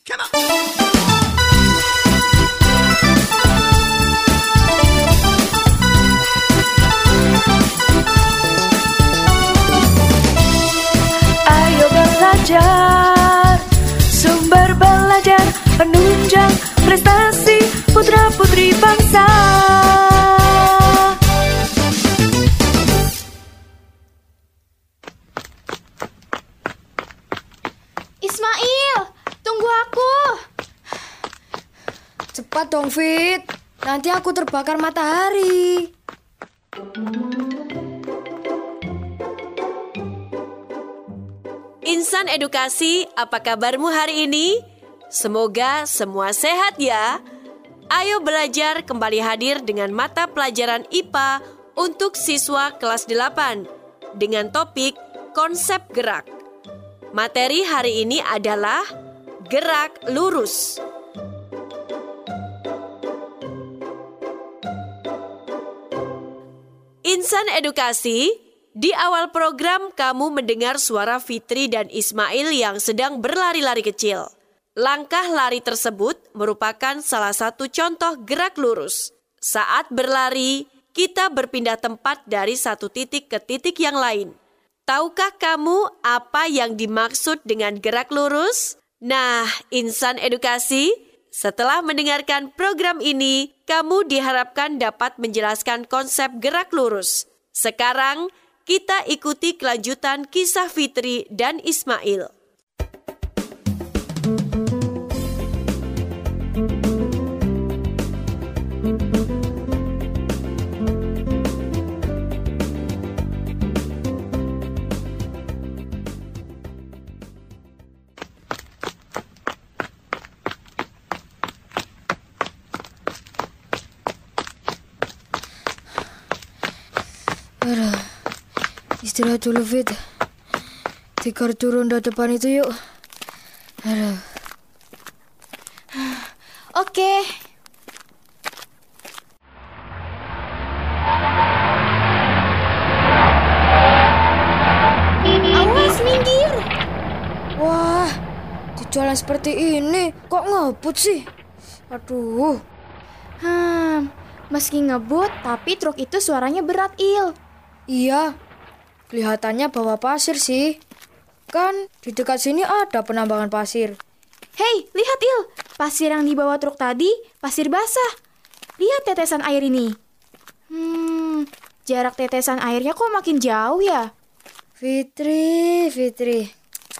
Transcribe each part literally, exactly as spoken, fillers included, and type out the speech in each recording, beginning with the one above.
Come on. Ayo belajar, sumber belajar, penunjang prestasi putra-putri bangsa. Ismail, tunggu aku. Cepat dong, Fit. Nanti aku terbakar matahari. Insan Edukasi, apa kabarmu hari ini? Semoga semua sehat ya. Ayo belajar kembali hadir dengan mata pelajaran I P A untuk siswa kelas delapan dengan topik konsep gerak. Materi hari ini adalah gerak lurus. Insan Edukasi, di awal program kamu mendengar suara Fitri dan Ismail yang sedang berlari-lari kecil. Langkah lari tersebut merupakan salah satu contoh gerak lurus. Saat berlari, kita berpindah tempat dari satu titik ke titik yang lain. Tahukah kamu apa yang dimaksud dengan gerak lurus? Nah, Insan Edukasi, setelah mendengarkan program ini, kamu diharapkan dapat menjelaskan konsep gerak lurus. Sekarang, kita ikuti kelanjutan kisah Fitri dan Ismail. Aduh, istirahat dulu, Fit. Tikar turun dari depan itu yuk. Aduh. Oke. Awas, minggir. Wah, di jalan seperti ini kok ngebut sih? Aduh. Hmm, meski ngebut, tapi truk itu suaranya berat, Il. Iya, kelihatannya bawa pasir sih. Kan di dekat sini ada penambangan pasir. Hei, lihat Il. Pasir yang dibawa truk tadi, pasir basah. Lihat tetesan air ini. Hmm, jarak tetesan airnya kok makin jauh ya? Fitri, Fitri.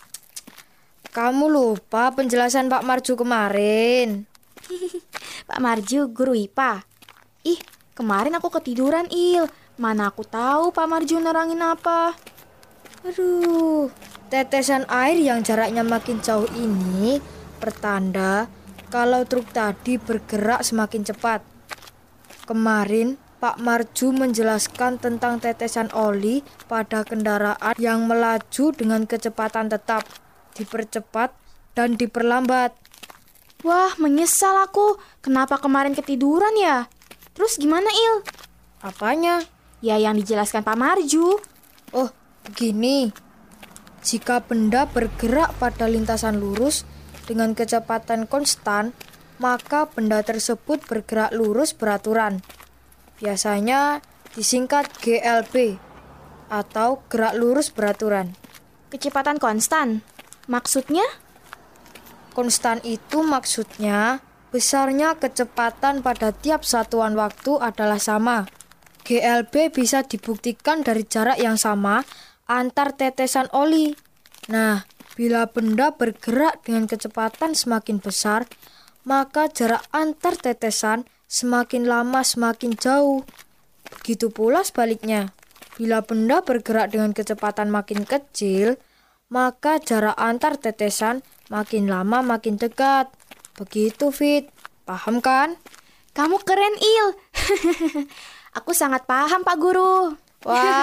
Kamu lupa penjelasan Pak Marju kemarin. Pak Marju, guru I P A. Ih, kemarin aku ketiduran, Il. Mana aku tahu Pak Marju nerangin apa. Aduh, tetesan air yang jaraknya makin jauh ini pertanda kalau truk tadi bergerak semakin cepat. Kemarin Pak Marju menjelaskan tentang tetesan oli pada kendaraan yang melaju dengan kecepatan tetap, dipercepat dan diperlambat. Wah, menyesal aku. Kenapa kemarin ketiduran ya? Terus gimana, Il? Apanya? Ya, yang dijelaskan Pak Marju. Oh, begini. Jika benda bergerak pada lintasan lurus dengan kecepatan konstan, maka benda tersebut bergerak lurus beraturan. Biasanya disingkat G L B atau gerak lurus beraturan. Kecepatan konstan. Maksudnya? Konstan itu maksudnya besarnya kecepatan pada tiap satuan waktu adalah sama. G L B bisa dibuktikan dari jarak yang sama antar tetesan oli. Nah, bila benda bergerak dengan kecepatan semakin besar, maka jarak antar tetesan semakin lama semakin jauh. Begitu pula sebaliknya. Bila benda bergerak dengan kecepatan makin kecil, maka jarak antar tetesan makin lama makin dekat. Begitu, Fit. Paham kan? Kamu keren, Il. Aku sangat paham, Pak Guru. Wah.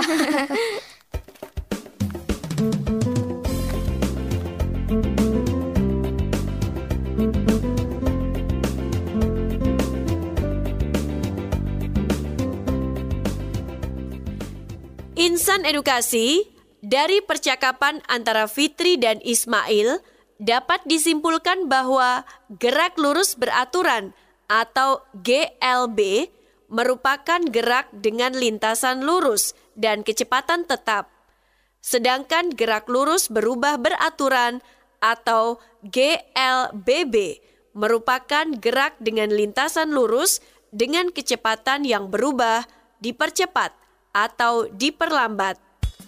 Insan Edukasi, dari percakapan antara Fitri dan Ismail, dapat disimpulkan bahwa gerak lurus beraturan atau G L B merupakan gerak dengan lintasan lurus dan kecepatan tetap. Sedangkan gerak lurus berubah beraturan atau G L B B merupakan gerak dengan lintasan lurus dengan kecepatan yang berubah, dipercepat atau diperlambat.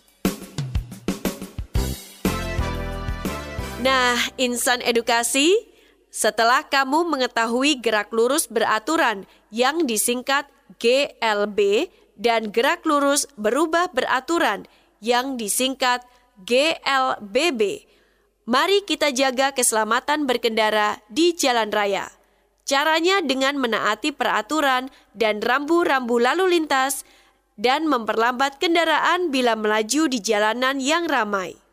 Nah, insan edukasi, setelah kamu mengetahui gerak lurus beraturan yang disingkat G L B dan gerak lurus berubah beraturan yang disingkat G L B B, mari kita jaga keselamatan berkendara di jalan raya. Caranya dengan menaati peraturan dan rambu-rambu lalu lintas dan memperlambat kendaraan bila melaju di jalanan yang ramai.